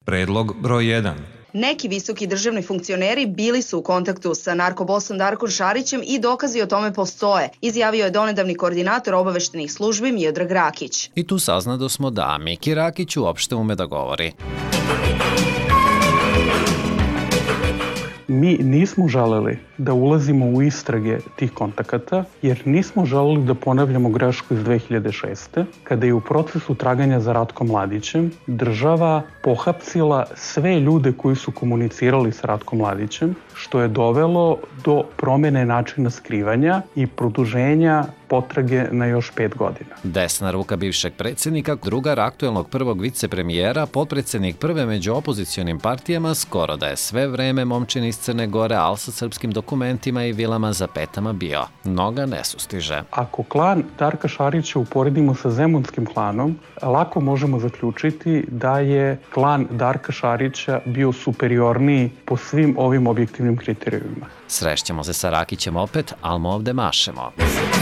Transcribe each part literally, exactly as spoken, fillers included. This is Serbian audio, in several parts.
Predlog broj jedan. Neki visoki državni funkcioneri bili su u kontaktu sa narkobosom Darkom Šarićem i dokazi o tome postoje, izjavio je donedavni koordinator obaveštenih službi Miodrag Rakić. I tu saznado smo da Miki Rakić uopšte ume da govori. Mi nismo želeli da ulazimo u istrage tih kontakata, jer nismo želeli da ponavljamo grešku iz dve hiljade šeste. Kada je u procesu traganja za Ratkom Mladićem država pohapsila sve ljude koji su komunicirali sa Ratkom Mladićem, što je dovelo do promene načina skrivanja i produženja potrage na još pet godina. Desna ruka bivšeg predsjednika, drugar aktuelnog prvog vicepremijera, potpredsjednik prve među opozicionim partijama, skoro da je sve vreme momčin iz Crne Gore, al sa srpskim dokumentima i vilama za petama bio. Noga ne sustiže. Ako klan Darka Šarića uporedimo sa zemunskim klanom, lako možemo zaključiti da je klan Darka Šarića bio superiorniji po svim ovim objektivnim kriterijumima. Srešćemo se sa Rakićem opet, ali mu ovde mašemo.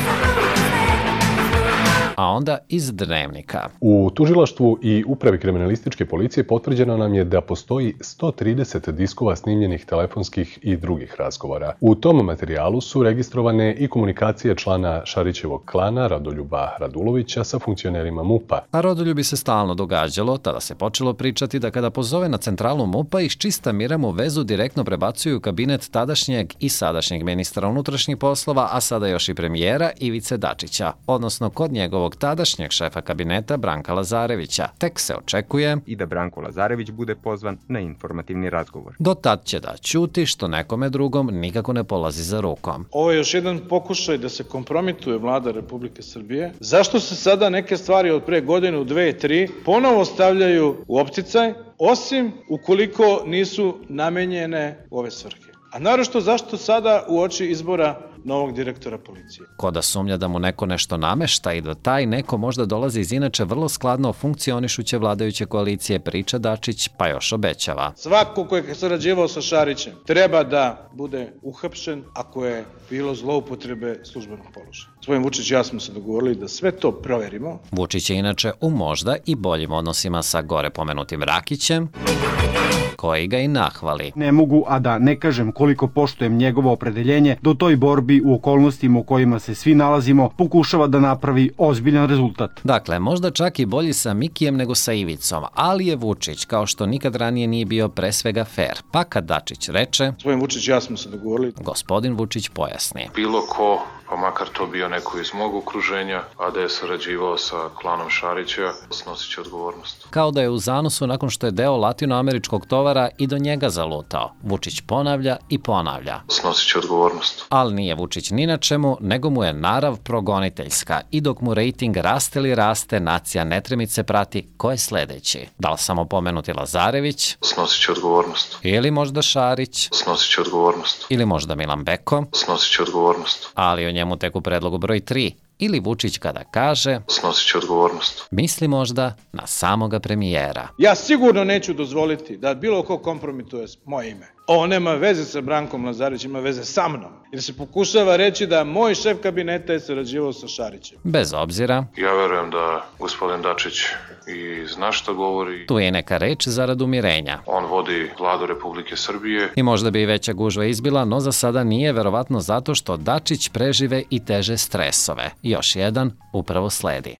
A onda iz Dnevnika. U tužilaštvu i upravi kriminalističke policije potvrđeno nam je da postoji sto trideset diskova snimljenih telefonskih i drugih razgovora. U tom materijalu su registrovane i komunikacije člana Šarićevog klana Rodoljuba Radulovića sa funkcionerima MUP-a. A Rodoljubi se stalno događalo, tada se počelo pričati da kada pozove na centralu MUP-a iz čista mira mu vezu direktno prebacuju u kabinet tadašnjeg i sadašnjeg ministra unutrašnjih poslova, a sada još i premijera Ivice Dačića, odnosno kod njegovog tadašnjeg šefa kabineta Branka Lazarevića. Tek se očekuje i da Branko Lazarević bude pozvan na informativni razgovor. Do tad će da ćuti, što nekome drugom nikako ne polazi za rukom. Ovo je još jedan pokušaj da se kompromituje vlada Republike Srbije. Zašto se sada neke stvari od pre godinu, dve, tri ponovo stavljaju u opticaj, osim ukoliko nisu namenjene u ove svrhe? A naročito zašto sada u oči izbora novog direktora policije? Ko da sumnja da mu neko nešto namešta i da taj neko možda dolazi iz inače vrlo skladno funkcionišuće vladajuće koalicije, priča Dačić, pa još obećava. Svako ko je sarađivao sa Šarićem treba da bude uhapšen ako je bilo zloupotrebe službenog položaja. Gospodin Vučić i ja smo se dogovorili da sve to proverimo. Vučić je inače u možda i boljim odnosima sa gore pomenutim Rakićem, koji ga i nahvali. Ne mogu, a da ne kažem koliko poštujem njegovo opredeljenje do toj borbi u okolnostima u kojima se svi nalazimo, pokušava da napravi ozbiljan rezultat. Dakle, možda čak i bolji sa Mikijem nego sa Ivicom, ali je Vučić, kao što nikad ranije nije bio, pre svega fair. Pa kad Dačić reče, gospodin Vučić i ja smo se dogovorili, gospodin Vučić pojasni. Bilo ko, pa makar to bio neko iz mog okruženja, a da je sarađivao sa klanom Šarića, snosit će odgovornost. Kao da je u zanosu nakon što je deo latinoameričkog tovara i do njega zalutao. Vučić ponavlja i ponavlja. Snosit će odgovornost. Ali nije Vučić ni na čemu, nego mu je narav progoniteljska. I dok mu rejting raste li raste, nacija netremice prati ko je sledeći. Da li samo pomenuti Lazarević? Snosit će odgovornost. Ili možda Šarić? Snosit će odgovornost. Ili možda Milan Beko? Snosit će odgovornost. Ali o njemu tek u predlogu broj tri. Ili Vučić kada kaže, snosit će odgovornost. Misli možda na samoga premijera. Ja sigurno neću dozvoliti da bilo ko kompromituje moje ime. Ovo nema veze sa Brankom Lazarevićem, ima veze sa mnom. Jer se pokušava reći da moj šef kabineta je sarađivao sa Šarićem. Bez obzira. Ja verujem da gospodin Dačić i zna šta govori. Tu je neka reč zarad umirenja. On vodi vladu Republike Srbije. I možda bi veća gužva izbila, no za sada nije, verovatno zato što Dačić prežive i teže stresove. Još jedan upravo sledi.